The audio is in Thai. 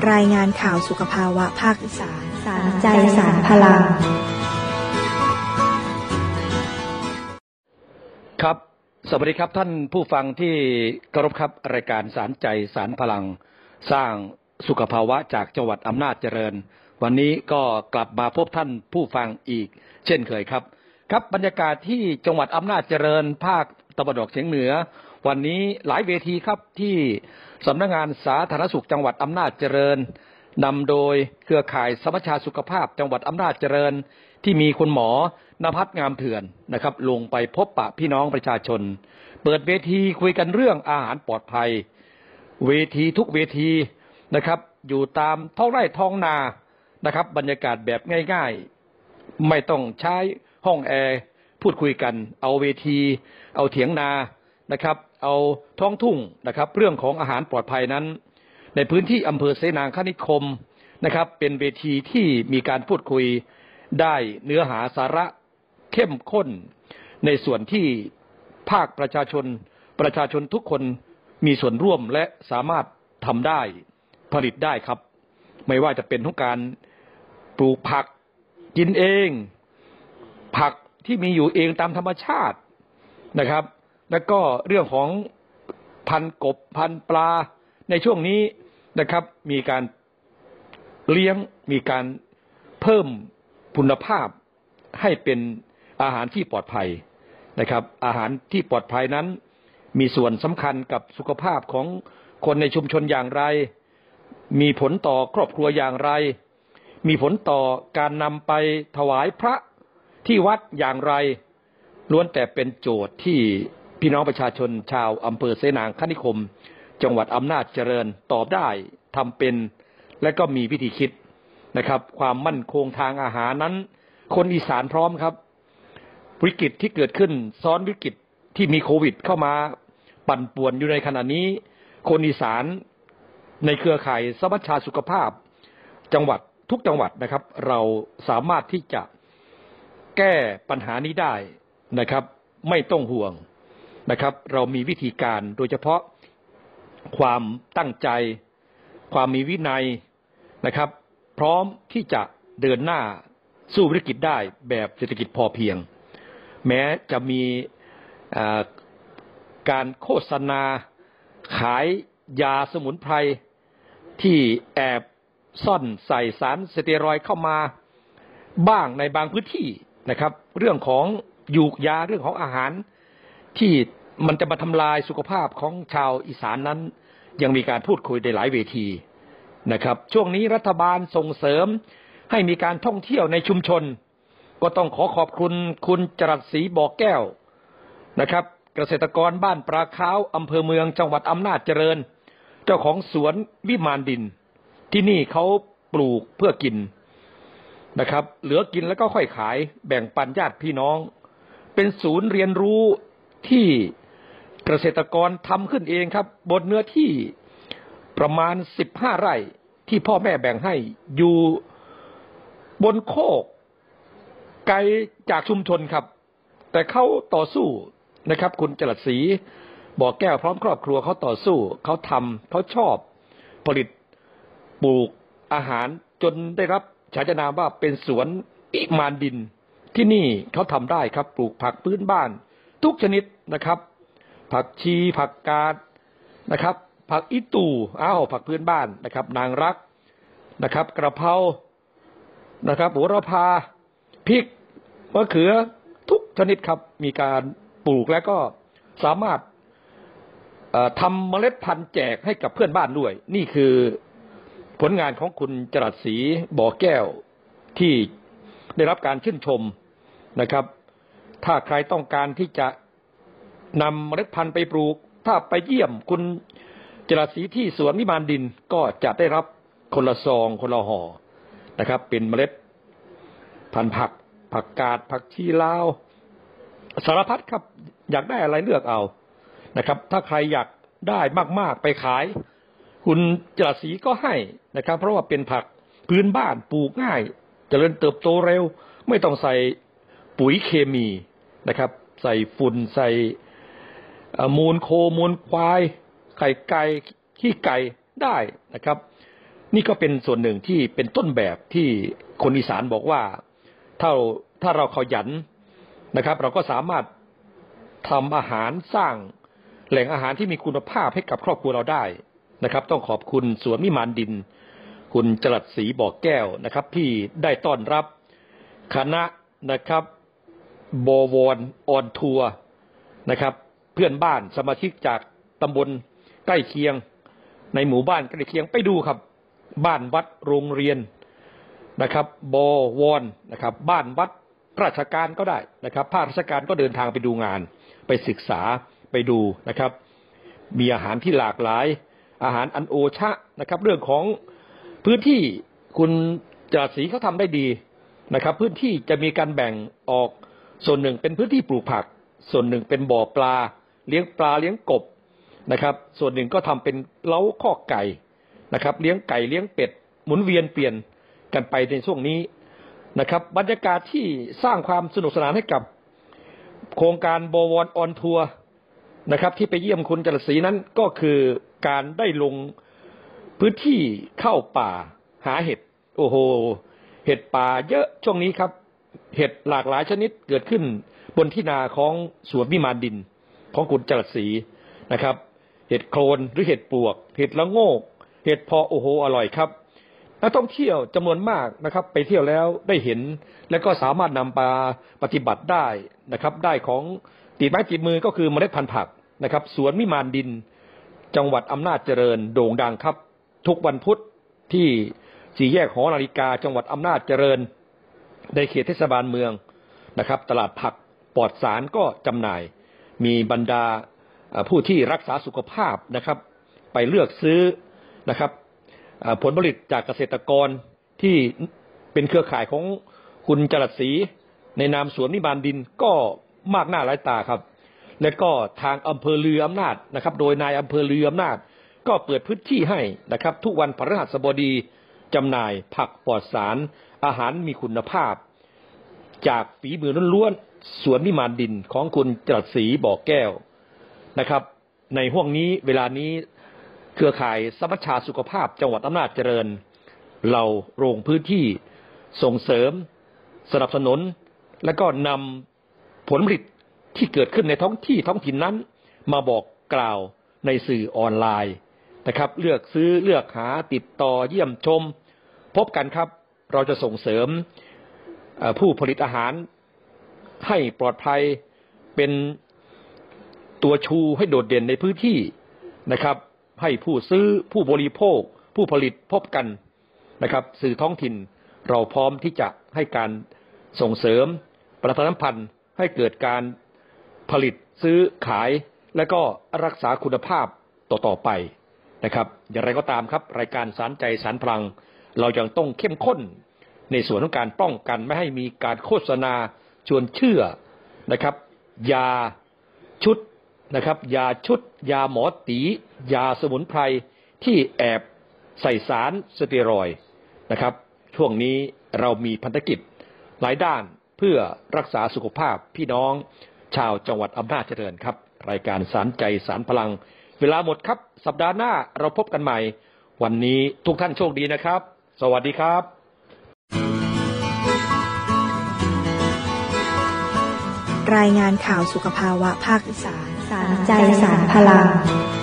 รายงานข่าวสุขภาวะภาคอีสานสารใจสารพลังครับสวัสดีครับท่านผู้ฟังที่เคารพครับรายการสารใจสารพลังสร้างสุขภาวะจากจังหวัดอำนาจเจริญวันนี้ก็กลับมาพบท่านผู้ฟังอีกเช่นเคยครับครับบรรยากาศที่จังหวัดอำนาจเจริญภาคตะวันออกเฉียงเหนือวันนี้หลายเวทีครับที่สำนักงานสาธารณสุขจังหวัดอำนาจเจริญนำโดยเครือข่ายสมัชชาสุขภาพจังหวัดอำนาจเจริญที่มีคุณหมอนภัสงามเถื่อนนะครับลงไปพบปะพี่น้องประชาชนเปิดเวทีคุยกันเรื่องอาหารปลอดภัยเวทีทุกเวทีนะครับอยู่ตามท้องไร่ท้องนานะครับบรรยากาศแบบง่ายๆไม่ต้องใช้ห้องแอร์พูดคุยกันเอาเวทีเอาเถียงนานะครับเอาท้องทุ่งนะครับเรื่องของอาหารปลอดภัยนั้นในพื้นที่อำเภอเสนางคณิคมนะครับเป็นเวทีที่มีการพูดคุยได้เนื้อหาสาระเข้มข้นในส่วนที่ภาคประชาชนทุกคนมีส่วนร่วมและสามารถทำได้ผลิตได้ครับไม่ว่าจะเป็นทุกการปลูกผักกินเองผักที่มีอยู่เองตามธรรมชาตินะครับแล้วก็เรื่องของพันธุ์กบพันธุ์ปลาในช่วงนี้นะครับมีการเลี้ยงมีการเพิ่มคุณภาพให้เป็นอาหารที่ปลอดภัยนะครับอาหารที่ปลอดภัยนั้นมีส่วนสำคัญกับสุขภาพของคนในชุมชนอย่างไรมีผลต่อครอบครัวอย่างไรมีผลต่อการนำไปถวายพระที่วัดอย่างไรล้วนแต่เป็นโจทย์ที่พี่น้องประชาชนชาวอำเภอเสนางคณิคมจังหวัดอำนาจเจริญตอบได้ทำเป็นและก็มีวิธีคิดนะครับความมั่นคงทางอาหารนั้นคนอีสานพร้อมครับวิกฤตที่เกิดขึ้นซ้อนวิกฤตที่มีโควิดเข้ามาปั่นป่วนอยู่ในขณะนี้คนอีสานในเครือข่ายสมัชชาสุขภาพจังหวัดทุกจังหวัดนะครับเราสามารถที่จะแก้ปัญหานี้ได้นะครับไม่ต้องห่วงนะครับเรามีวิธีการโดยเฉพาะความตั้งใจความมีวินัยนะครับพร้อมที่จะเดินหน้าสู้วิกฤตได้แบบเศรษฐกิจพอเพียงแม้จะมีการโฆษณาขายยาสมุนไพรที่แอบซ่อนใส่สารสเตียรอยด์เข้ามาบ้างในบางพื้นที่นะครับเรื่องของยูกยาเรื่องของอาหารที่มันจะมาทำลายสุขภาพของชาวอีสานนั้นยังมีการพูดคุยในหลายเวทีนะครับช่วงนี้รัฐบาลส่งเสริมให้มีการท่องเที่ยวในชุมชนก็ต้องขอบคุณคุณจรัสศรีบ่อแก้วนะครับเกษตรกรบ้านปลาขาวอำเภอเมืองจังหวัดอำนาจเจริญเจ้าของสวนวิมานดินที่นี่เขาปลูกเพื่อกินนะครับเหลือกินแล้วก็ค่อยขายแบ่งปันญาติพี่น้องเป็นศูนย์เรียนรู้ที่เกษตรกรทำขึ้นเองครับบนเนื้อที่ประมาณ15 ไร่ที่พ่อแม่แบ่งให้อยู่บนโคกไกลจากชุมชนครับแต่เขาต่อสู้นะครับคุณจรัสศรีบ่อแก้วพร้อมครอบครัวเขาต่อสู้เขาทำเขาชอบผลิตปลูกอาหารจนได้รับฉายานามว่าเป็นสวนอิมานดินที่นี่เขาทำได้ครับปลูกผักพื้นบ้านทุกชนิดนะครับผักชีผักกาดนะครับผักอีตู่ผักพื้นบ้านนะครับนางรักนะครับกระเพรานะครับโหระพาพริกมะเขือทุกชนิดครับมีการปลูกแล้วก็สามารถทำเมล็ดพันธุ์แจกให้กับเพื่อนบ้านด้วยนี่คือผลงานของคุณจรัสศรีบ่อแก้วที่ได้รับการชื่นชมนะครับถ้าใครต้องการที่จะนำเมล็ดพันธุ์ไปปลูกถ้าไปเยี่ยมคุณจรัสศรีที่สวนวิมานดินก็จะได้รับคนละซองคนละห่อนะครับเป็นเมล็ดพันธุ์ผักกาดผักชีลาวสารพัดครับอยากได้อะไรเลือกเอานะครับถ้าใครอยากได้มากๆไปขายคุณจรัสศรีก็ให้นะครับเพราะว่าเป็นผักพื้นบ้านปลูกง่ายเจริญเติบโตเร็วไม่ต้องใส่ปุ๋ยเคมีนะครับใส่ฝุ่นใส่มูลโคมูลควายไข่ไก่ขี้ไก่ได้นะครับนี่ก็เป็นส่วนหนึ่งที่เป็นต้นแบบที่คนอีสานบอกว่าถ้าเราขยันนะครับเราก็สามารถทำอาหารสร้างแหล่งอาหารที่มีคุณภาพให้กับครอบครัวเราได้นะครับต้องขอบคุณสวนวิมานดินคุณจรัสศรีบ่อแก้วนะครับที่ได้ต้อนรับคณะนะครับบวรออนทัวร์นะครับเพื่อนบ้านสมาชิกจากตำบลใกล้เคียงในหมู่บ้านใกล้เคียงไปดูครับบ้านวัดโรงเรียนนะครับบวรนะครับบ้านวัดราชการก็ได้นะครับภาคราชการก็เดินทางไปดูงานไปศึกษาไปดูนะครับมีอาหารที่หลากหลายอาหารอันโอชะนะครับเรื่องของพื้นที่คุณจรัสศรีเขาทำได้ดีนะครับพื้นที่จะมีการแบ่งออกส่วนหนึ่งเป็นพื้นที่ปลูกผักส่วนหนึ่งเป็นบ่อปลาเลี้ยงปลาเลี้ยงกบนะครับส่วนหนึ่งก็ทำเป็นเล้าคอกไก่นะครับเลี้ยงไก่เลี้ยงเป็ดหมุนเวียนเปลี่ยนกันไปในช่วงนี้นะครับบรรยากาศที่สร้างความสนุกสนานให้กับโครงการบวรออนทัวร์นะครับที่ไปเยี่ยมคุณจรัสศรีนั้นก็คือการได้ลงพื้นที่เข้าป่าหาเห็ดโอ้โหเห็ดป่าเยอะช่วงนี้ครับเห็ดหลากหลายชนิดเกิดขึ้นบนที่นาของสวนวิมานดินของคุณจรัสศรีนะครับเห็ดโคลนหรือเห็ดปลวกเห็ดละโงกเห็ดพอโอ้โหอร่อยครับนักท่องเที่ยวจำนวนมากนะครับไปเที่ยวแล้วได้เห็นและก็สามารถนำมาปฏิบัติได้นะครับได้ของติดไม้ติดมือก็คือเมล็ดพันธุ์ผักนะครับสวนวิมานดินจังหวัดอำนาจเจริญโด่งดังครับทุกวันพุธที่สี่แยกหอนาฬิกาจังหวัดอำนาจเจริญในเขตเทศบาลเมืองนะครับตลาดผักปลอดสารก็จำหน่ายมีบรรดาผู้ที่รักษาสุขภาพนะครับไปเลือกซื้อนะครับผลผลิตจากเกษตรกรที่เป็นเครือข่ายของคุณจรัสศรีในนามสวนวิมานดินก็มากหน้าหลายตาครับและก็ทางอำเภอลืออำนาจนะครับโดยนายอำเภอลืออำนาจก็เปิดพื้นที่ให้นะครับทุกวันพฤหัสบดีจำหน่ายผักปลอดสารอาหารมีคุณภาพจากฝีมือล้วนๆสวนวิมานดินของคุณจรัสศรีบ่อแก้วนะครับในห้วงนี้เวลานี้เครือข่ายสมัชชาสุขภาพจังหวัดอำนาจเจริญเราลงพื้นที่ส่งเสริมสนับสนุนและก็นำผลผลิตที่เกิดขึ้นในท้องถิ่นนั้นมาบอกกล่าวในสื่อออนไลน์นะครับเลือกซื้อเลือกหาติดต่อเยี่ยมชมพบกันครับเราจะส่งเสริมผู้ผลิตอาหารให้ปลอดภัยเป็นตัวชูให้โดดเด่นในพื้นที่นะครับให้ผู้ซื้อผู้บริโภคผู้ผลิตพบกันนะครับสื่อท้องถิ่นเราพร้อมที่จะให้การส่งเสริมประชาสัมพันธ์ให้เกิดการผลิตซื้อขายและก็รักษาคุณภาพต่อไปนะครับอย่างไรก็ตามครับรายการสารใจสารพลังเรายังต้องเข้มข้นในส่วนของการป้องกันไม่ให้มีการโฆษณาชวนเชื่อนะครับยาชุดนะครับยาชุดยาหมอตียาสมุนไพรที่แอบใส่สารสเตียรอยด์นะครับช่วงนี้เรามีพันธกิจหลายด้านเพื่อรักษาสุขภาพพี่น้องชาวจังหวัดอำนาจเจริญครับรายการสารใจสารพลังเวลาหมดครับสัปดาห์หน้าเราพบกันใหม่วันนี้ทุกท่านโชคดีนะครับสวัสดีครับรายงานข่าวสุขภาวะภาคอีสานสารใจสารพลัง